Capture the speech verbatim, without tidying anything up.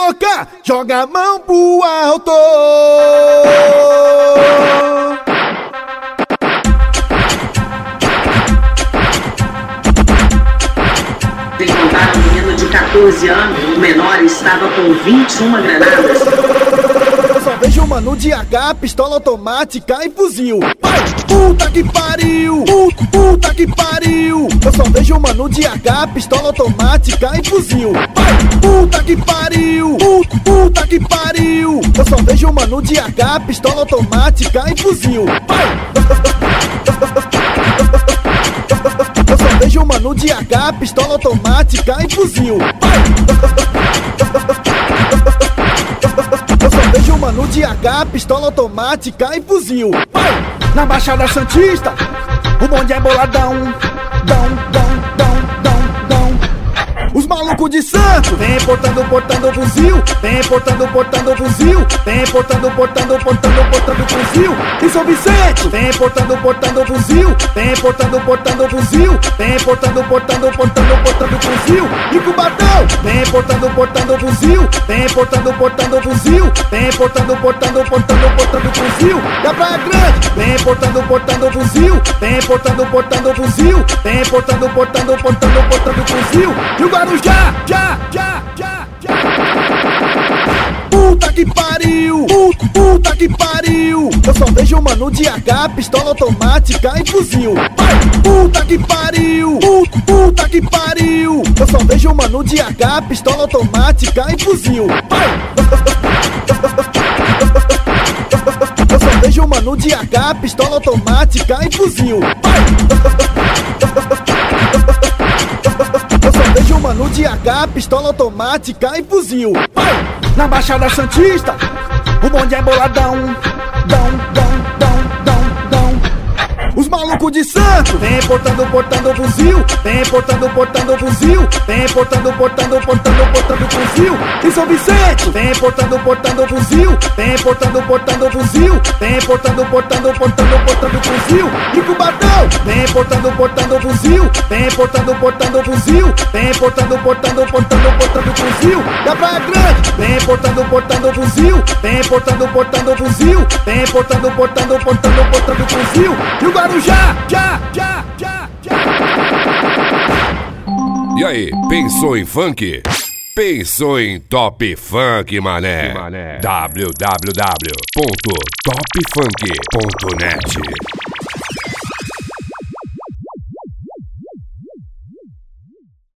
louca, joga a mão pro alto. Encontraram um menino de quatorze anos, o menor estava com vinte e uma granadas. Eu só vejo mano de H, pistola automática e fuzil. Pai, puta que pariu, puta, puta que pariu. Eu só vejo mano de H, pistola automática e fuzil. Pai, puta que pariu, puta, puta que pariu. Eu só vejo mano de H, pistola automática e fuzil. Pai, eu só vejo mano de H, pistola automática e fuzil. Pai, eu só vejo mano de H, pistola automática e fuzil. Pai, na Baixada Santista, o bonde é boladão, dão, dão, dão, dão, dão. Os malucos de Santos vem portando, portando fuzil, vem portando, portando fuzil, vem portando, portando, portando, portando fuzil. E São Vicente vem portando, portando fuzil, vem portando, portando fuzil, vem portando, portando, portando, portando fuzil. E Cubatão vem portando, portando fuzil, vem portando, portando fuzil, vem portando, portando, portando, portando fuzil. E a Praia Grande vem portando, portando fuzil, vem portando, portando fuzil, vem portando, portando, portando, portando fuzil. E o Guarujá, já, já, já, já. Puta que pariu, puta, puta que pariu. Eu só vejo mano de H, pistola automática e fuzil. Pai, puta que pariu, puta, puta que pariu. Eu só vejo mano de H, pistola automática e fuzil. Pai, eu só vejo mano de H, pistola automática e fuzil. Pai, eu só vejo mano de H, pistola automática e fuzil. Pai, na Baixada Santista, o bonde é boladão, dão, dão, dão, dão, dão. Os malucos de Santos vem portando, portando fuzil, vem portando, portando fuzil, vem portando, portando, portando, portando fuzil. E São Vicente vem portando, portando fuzil, vem portando, portando fuzil, vem portando, portando, portando, portando fuzil. E Cubatão vem portando, portando fuzil, vem portando, portando fuzil, vem portando, portando, portando, portando fuzil. E a Praia Grande vem portando, portando fuzil, vem portando, portando fuzil, vem portando, portando, portando, portando fuzil. E o Guarujá, já, já, já, já. E aí, pensou em funk? Pensou em Top Funk, mané? w w w ponto top funk ponto net